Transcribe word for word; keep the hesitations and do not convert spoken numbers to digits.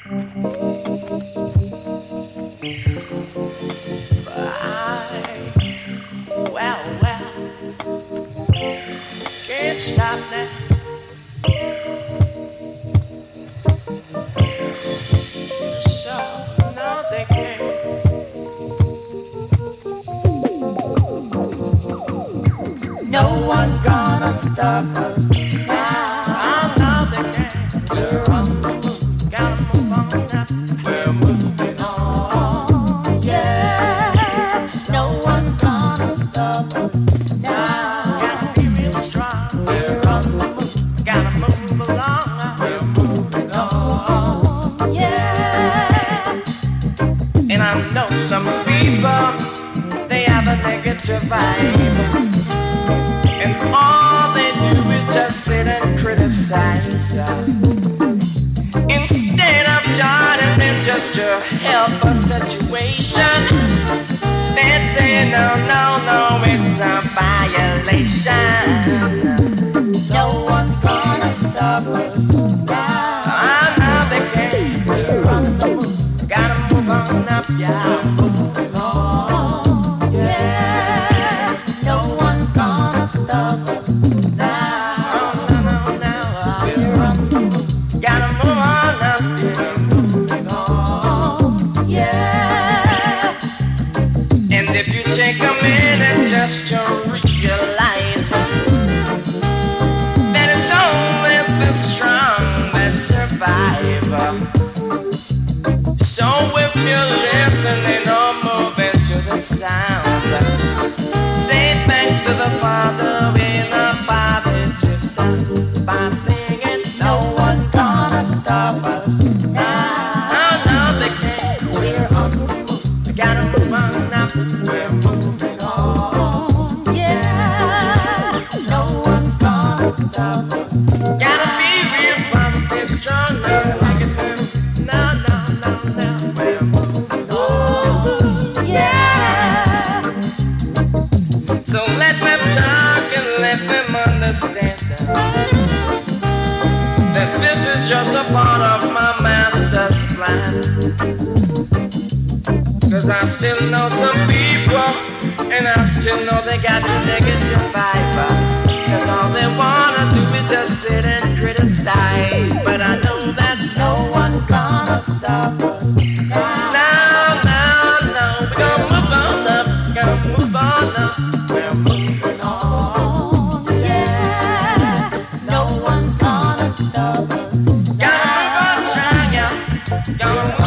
Well, well, can't stop now. So, no, they can't. No one's gonna stop us now. Oh, no, they can't. We're on the move, gotta move on up. We're moving on, yeah. No one's gonna stop us now. Gotta be real strong. We're on the move, gotta move along. We're moving on, yeah. And I know some people, they have a negative vibe. And all they do is just sit and criticize. Instead of joining in just to help a situation, they'd say, no, no, no, it's a violation. No one's gonna stop us now. I know they can't. We're on the move. Gotta move on up, yeah. Moving on, yeah. No one's gonna stop us now. Oh, no, no, no. We're on the move. Gotta move on up, yeah. Moving on, yeah. And if you take a minute just to realize that it's only the strong that survive. So if you're listening or moving to the sound, say thanks to the Father in a positive sound by singing, no one's gonna stop us now. Oh, no, they can't. We're on the move. We gotta move on up. We're moving on, yeah. No one's gonna stop us. Gotta be real positive, strong, negative. No, no, no, no. We're moving on, yeah. So let them talk and let them understand that this is just a part of my master's plan. Cause I still know some people, and I still know they got the negative vibe. Cause all they wanna do is just sit and criticize. But I know that no one's gonna stop us now. No, no, no. We're gonna move on up, gonna move on up. We're moving on, yeah. No one's gonna stop us. Gotta move on strong, yeah. Gonna move